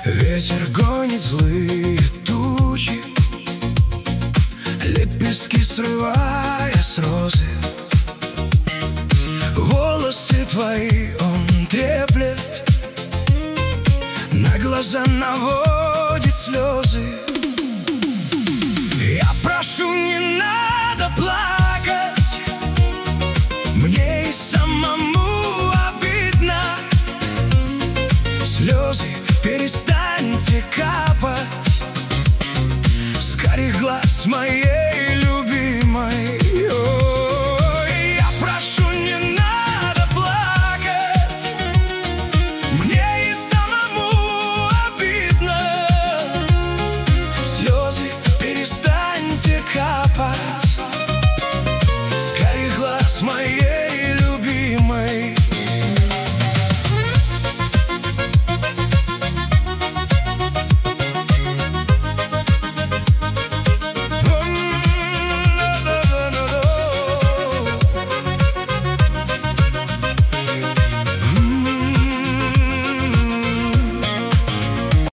Ветер гонит злые тучи, лепестки срывая с розы. Волосы твои он треплет, на глаза наводит слезы. Я прошу, не надо плакать, мне и самому обидно. Слезы перестаньте капать с карих глаз моей.